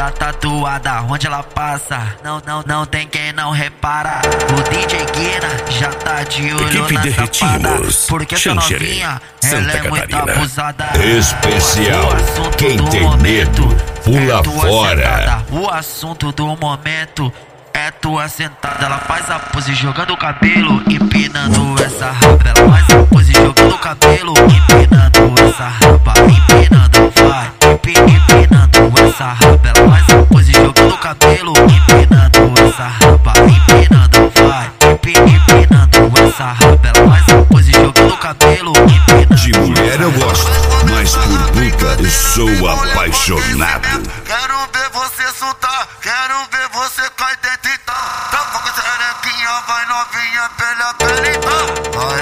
tá tatuada onde ela passa. Não tem quem não repara. O DJ Guina já tá de olho Equipe na safada. Derretimos, Porque essa Xanxerê, novinha, Santa ela é muito Catarina. abusada. Especial, O assunto quem do tem momento medo, pula é tua fora. sentada. O assunto do momento é tua sentada. Ela faz a pose jogando o cabelo, empinando essa raba. Ela faz a pose jogando o cabelo, empinando essa raba. Empinando, vai, empinando essa raba. Ela faz a pose jogando o cabelo, empinando essa raba. Empinando, vai, empinando essa raba. Ela faz a pose jogando o cabelo, empinando. De mulher eu gosto, mas por puta eu sou apaixonado. Quero ver você soltar, quero ver você cair dentro e tá. Tava com essa arequinha, vai novinha pela pele, tá. Vai,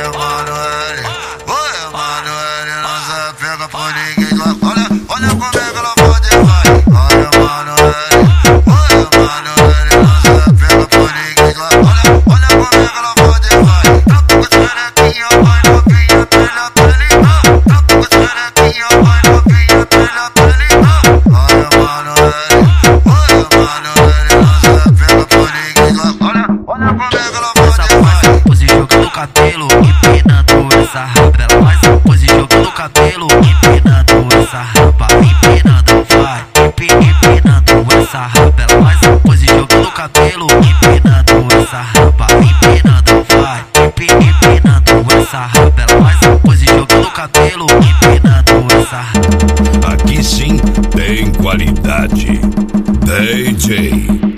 Emanuele, não se pega por ninguém. Olha como é que ela pode, vai. Vai, Emanuele, não se pega por ninguém. Olha como é que ela pode, vai. Tava com essa arequinha, vai novinha pela pele, tá. Tava com essa arequinha, vai novinha pela pele, tá. Vai, Emanuele, não se pega por ninguém. Olha como é que ela pode, vai. Pose jogando o cabelo, empinando essa raba. Ela faz a pose jogando o cabelo, empinando essa raba. Empinando, vai, empinando essa raba. Ela faz a pose jogando o cabelo, empinando essa raba. Empinando, vai, empinando essa raba. Ela faz a pose jogando o cabelo, empinando essa raba. Aqui sim tem qualidade. DJ